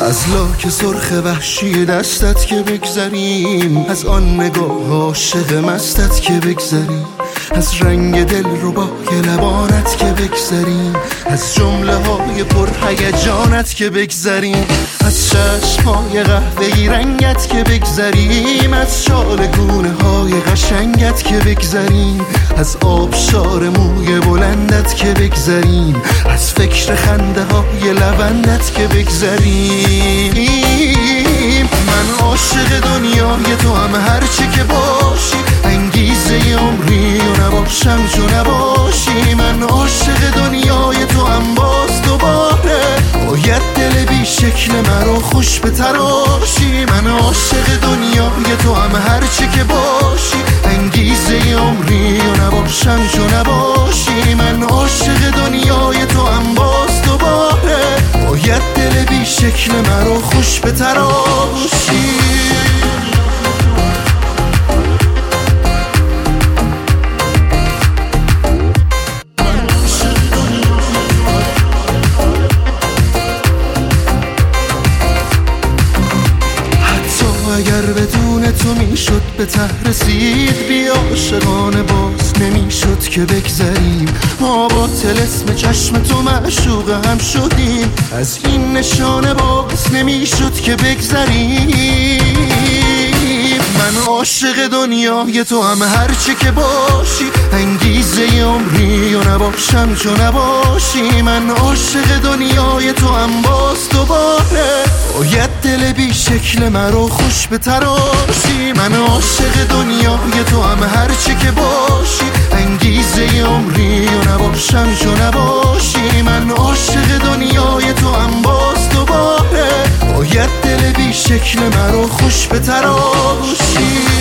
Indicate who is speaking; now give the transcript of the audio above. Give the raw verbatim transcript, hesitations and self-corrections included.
Speaker 1: از لاک سرخ وحشی دستت که بگذریم، از آن نگاه عاشق مستت که بگذریم، از رنگ دل رو با لبانت که بگذریم، از جمله های پر هیجانت که بگذریم، از چشمهای قهوه‌ای رنگت که بگذریم، از شالگونه های قشنگت که بگذریم، از آبشار موی بلندت که بگذریم، از فکر خنده های لبندت که بگذریم. من عاشق دنیای تو هم هرچی که باشی، انگیزه عمری و نباشم چو نباشی. من عاشق دنیای تو هم باز دوباره باید دل بی شکل مرا خوش بتراشی. من عاشق دنیای تو هم هرچی که باشی، انگیزه عمری و نباشم چو نباشی. من عاشق دنیای تو هم باز دوباره باید دل بی شکل مرا خوش بتراشی. اگر بدون تو میشد به ته رسید، بی عاشقانه باز نمیشد که بگذریم. ما با طلسم چشم تو معشوق هم شدیم، از این نشانه باز نمیشد که بگذریم. من عاشق دنیای تو هم هرچی که باشی، انگیزه عمری و نباشم چو نباشی. من عاشق دنیای تو هم باز دوباره باید دل بی شکل مرا خوش بتراشی. من عاشق دنیای تو هم هرچی که باشی، انگیزه عمری و نباشم چو نباشی. من عاشق دنیای تو هم باز دوباره باید دل بی شکل مرا خوش بتراشی.